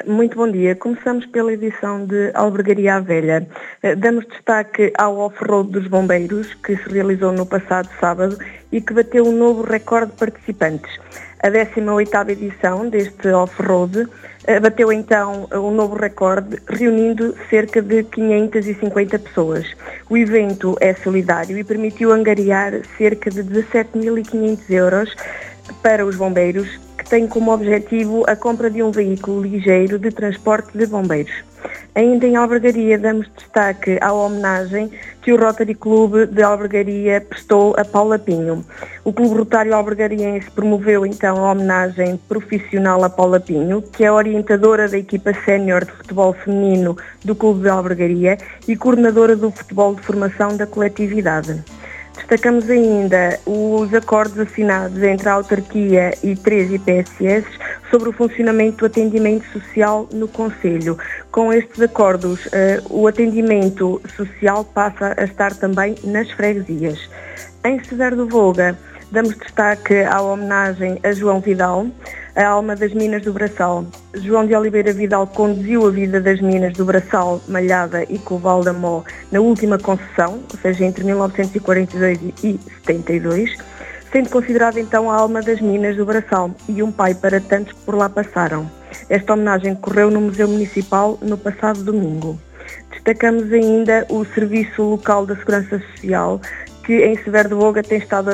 Muito bom dia. Começamos pela edição de Albergaria à Velha. Damos destaque ao off-road dos bombeiros, que se realizou no passado sábado e que bateu um novo recorde de participantes. A 18ª edição deste off-road bateu então um novo recorde, reunindo cerca de 550 pessoas. O evento é solidário e permitiu angariar cerca de 17.500 euros para os bombeiros, que tem como objetivo a compra de um veículo ligeiro de transporte de bombeiros. Ainda em Albergaria damos destaque à homenagem que o Rotary Clube de Albergaria prestou a Paula Pinho. O Clube Rotário Albergariense promoveu então a homenagem profissional a Paula Pinho, que é orientadora da equipa sénior de futebol feminino do Clube de Albergaria e coordenadora do futebol de formação da coletividade. Destacamos ainda os acordos assinados entre a autarquia e 3 IPSS sobre o funcionamento do atendimento social no concelho. Com estes acordos, o atendimento social passa a estar também nas freguesias. Em Severo do Voga, damos destaque à homenagem a João Vidal, a alma das Minas do Braçal. João de Oliveira Vidal conduziu a vida das Minas do Braçal, Malhada e Coval da Mó na última concessão, ou seja, entre 1942 e 72, sendo considerado então a alma das Minas do Braçal e um pai para tantos que por lá passaram. Esta homenagem decorreu no Museu Municipal no passado domingo. Destacamos ainda o Serviço Local da Segurança Social, que em Severo do Voga tem estado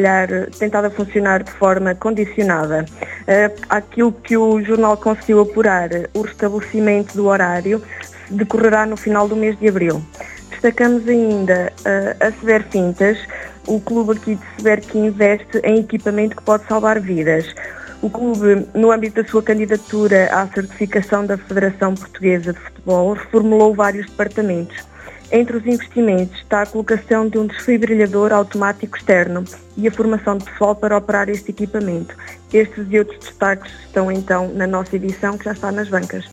a funcionar de forma condicionada. Aquilo que o jornal conseguiu apurar, o restabelecimento do horário decorrerá no final do mês de abril. Destacamos ainda a Severo Fintas, o clube aqui de Severo que investe em equipamento que pode salvar vidas. O clube, no âmbito da sua candidatura à certificação da Federação Portuguesa de Futebol, reformulou vários departamentos. Entre os investimentos está a colocação de um desfibrilhador automático externo e a formação de pessoal para operar este equipamento. Estes e outros destaques estão então na nossa edição, que já está nas bancas.